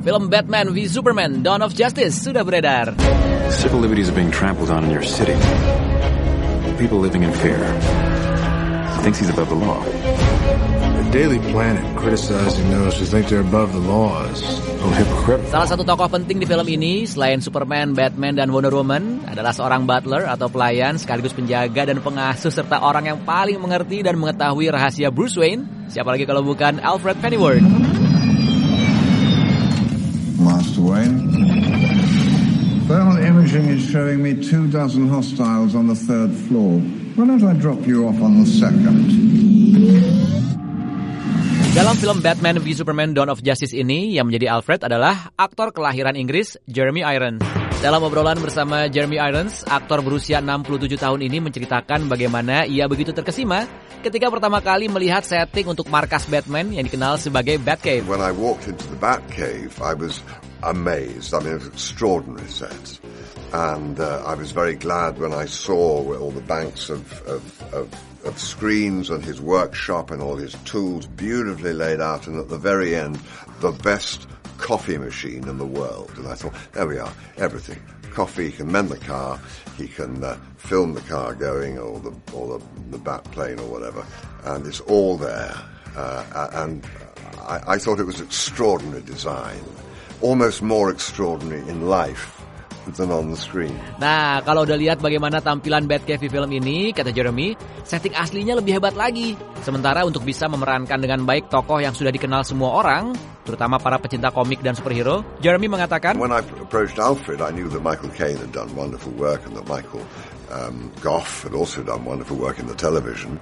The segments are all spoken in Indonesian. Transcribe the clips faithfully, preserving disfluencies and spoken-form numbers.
film Batman v Superman Dawn of Justice sudah beredar. Civil liberties are being trampled on in your city. People living in fear. He thinks he's above the law. The Daily Planet criticizing those who think they're above the law is a hypocrite. Salah satu tokoh penting di film ini, selain Superman, Batman, dan Wonder Woman, adalah seorang butler atau pelayan sekaligus penjaga dan pengasuh serta orang yang paling mengerti dan mengetahui rahasia Bruce Wayne. Siapa lagi kalau bukan Alfred Pennyworth. Master Wayne. Thermal imaging is showing me two dozen hostiles on the third floor. Why don't I drop you off on the second? Dalam film Batman v Superman Dawn of Justice ini, yang menjadi Alfred adalah aktor kelahiran Inggris Jeremy Irons. Dalam obrolan bersama Jeremy Irons, aktor berusia enam puluh tujuh tahun ini menceritakan bagaimana ia begitu terkesima ketika pertama kali melihat setting untuk markas Batman yang dikenal sebagai Batcave. When I walked into the Batcave, I was amazed. I mean, it was an extraordinary set. And uh, I was very glad when I saw all the banks of, of, of, of screens and his workshop and all his tools beautifully laid out, and at the very end, the best coffee machine in the world. And I thought, there we are, everything. Coffee, he can mend the car, he can uh, film the car going, or the or the, the bat plane or whatever, and it's all there. Uh, and I, I thought it was extraordinary design, almost more extraordinary in life than on the screen. Nah, kalau udah lihat bagaimana tampilan Batcave di film ini, kata Jeremy, setting aslinya lebih hebat lagi. Sementara untuk bisa memerankan dengan baik tokoh yang sudah dikenal semua orang, terutama para pecinta komik dan superhero, Jeremy mengatakan, when I approached Alfred, I knew that Michael Caine had done wonderful work and that Michael um, Gough had also done wonderful work in the television.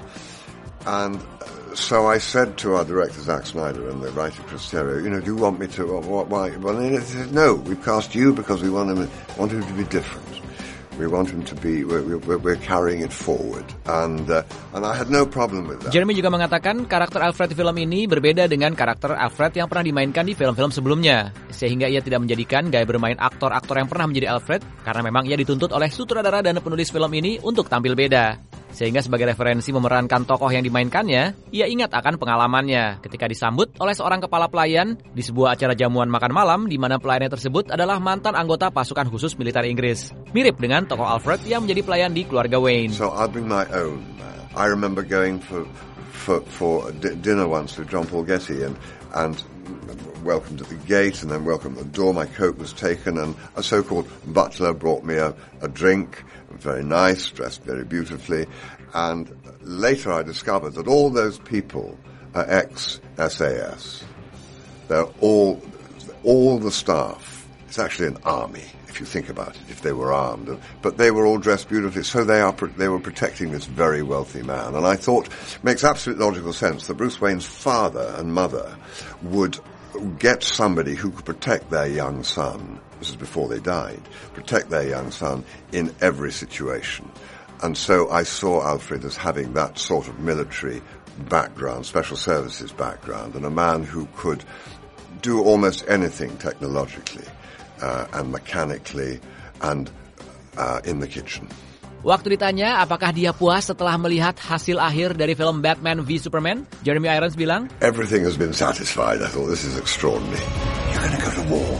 And so I said to our director, Zack Snyder, and the writer, Chris Terrio, you know, do you want me to, why? Well, he said, no, we've cast you because we want him, want him to be different. We want him to be, we're, we're, we're carrying it forward. And, uh, and I had no problem with that. Jeremy juga mengatakan karakter Alfred di film ini berbeda dengan karakter Alfred yang pernah dimainkan di film-film sebelumnya. Sehingga ia tidak menjadikan gaya bermain aktor-aktor yang pernah menjadi Alfred, karena memang ia dituntut oleh sutradara dan penulis film ini untuk tampil beda. Sehingga sebagai referensi memerankan tokoh yang dimainkannya, ia ingat akan pengalamannya ketika disambut oleh seorang kepala pelayan di sebuah acara jamuan makan malam di mana pelayannya tersebut adalah mantan anggota pasukan khusus militer Inggris. Mirip dengan tokoh Alfred yang menjadi pelayan di keluarga Wayne. So I'll bring my own. I remember going for for for dinner once with John Paul Getty and and welcomed at the gate and then welcomed at the door. My coat was taken and a so-called butler brought me a, a drink. Very nice, dressed very beautifully. And later I discovered that all those people are ex-S A S. They're all, all the staff. It's actually an army, if you think about it, if they were armed. But they were all dressed beautifully, so they are they were protecting this very wealthy man. And I thought it makes absolute logical sense that Bruce Wayne's father and mother would get somebody who could protect their young son. This is before they died, protect their young son in every situation. And so I saw Alfred as having that sort of military background, special services background, and a man who could do almost anything technologically uh, and mechanically and uh, in the kitchen. Waktu ditanya apakah dia puas setelah melihat hasil akhir dari film Batman v Superman, Jeremy Irons bilang, everything has been satisfied. I thought this is extraordinary. You're going to go to war.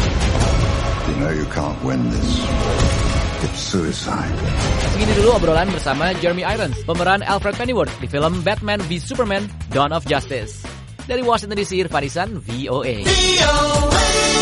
You know you can't win this. It's suicide. Segini dulu obrolan bersama Jeremy Irons, pemeran Alfred Pennyworth di film Batman v Superman Dawn of Justice. Dari Washington D C, Irfan Ihsan, V O A.